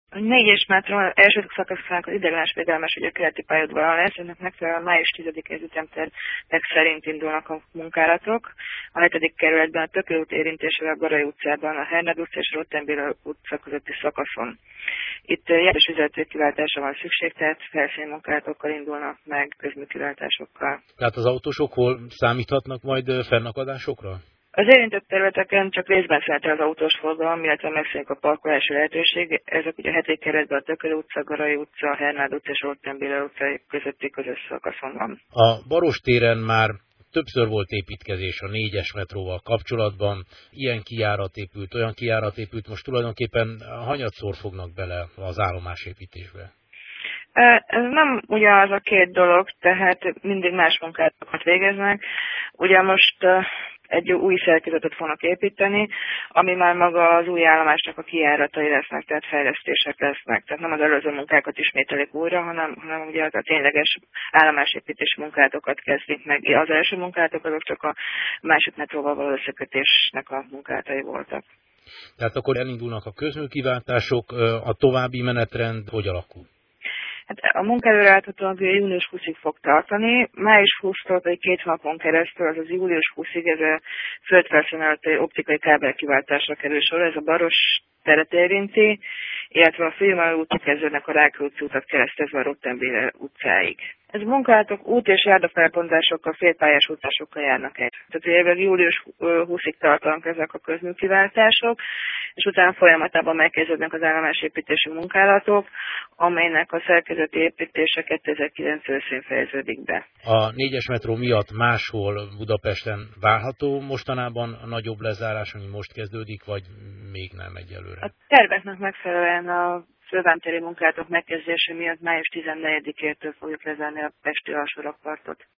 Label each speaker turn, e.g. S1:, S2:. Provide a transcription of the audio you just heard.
S1: A 4-es metró első szakaszának az ideiglenes védelmes, hogy a keleti pályaudvaron lesz, ennek megfelelően május 10-i ütemtervek szerint indulnak a munkálatok. A 7. kerületben a Tököli út érintésével a Garai utcában, a Hernád utca és Rottenbéla utca közötti szakaszon. Itt jelentős vezetőkiváltásra van szükség, tehát felszíni munkálatokkal indulnak meg, közműkiváltásokkal.
S2: Tehát az autósok hol számíthatnak majd fennakadásokra?
S1: Az érintett területeken csak részben szállt az autós forgalom, illetve megszűnik a parkolási lehetőség. Ezek ugye a 7. kerületben a Tököli utca, Garai utca, a Hernád utca és Rottenbéla utca közötti közös szakaszon van.
S2: A Barostéren már többször volt építkezés a 4-es metróval kapcsolatban. Ilyen kijárat épült, olyan kijárat épült, most tulajdonképpen hanyatszor fognak bele az állomásépítésbe?
S1: Ez nem ugyanaz a két dolog, tehát mindig más munkákat végeznek. Ugye most egy új szerkezetet fognak építeni, ami már maga az új állomásnak a kijáratai lesznek, tehát fejlesztések lesznek. Tehát nem az előző munkákat ismételik újra, hanem ugye a tényleges állomásépítési munkálatokat kezdik meg. Az első munkálatok azok csak a másik metróval való összekötésnek a munkálatai voltak.
S2: Tehát akkor elindulnak a közműkiváltások, a további menetrend hogy alakul?
S1: Hát a munkaelőreállítólag június 20-ig fog tartani, május 20-tól pedig 2 hónapon keresztül, azaz július 20-ig ez a földfelszín előtti optikai kábel kiváltásra kerül sor, ez a Baros teret érinti, illetve a Főemelő úton kezdődnek a Rákóczi utat keresztezve a Rottenbéla utcáig. Ez munkálatok út- és járdafelbontásokkal, félpályás útásokkal járnak el. Tehát évleg július 20-ig tartanak ezek a közműkiváltások, és utána folyamatában megkezdődnek az állomásépítési munkálatok, amelynek a szerkezeti építése 2009 őszén fejeződik be.
S2: A 4-es metró miatt máshol Budapesten várható mostanában a nagyobb lezárás, ami most kezdődik, vagy még nem egyelőre?
S1: A terveknek megfelelően a fővámtéri munkálatok megkezdése miatt május 14-től fogjuk lezárni a pesti alsórakpartot.